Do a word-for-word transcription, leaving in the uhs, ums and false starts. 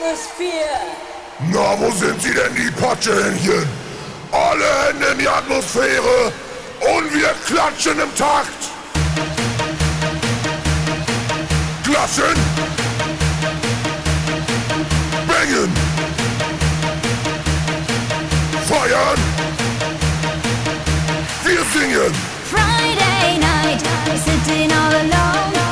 Atmosphere. Na, wo sind sie denn, die Patschehändchen? Alle Hände in die Atmosphäre und wir klatschen im Takt. Klatschen. Bängen. Feiern. Wir singen. Friday night, we're sitting all alone.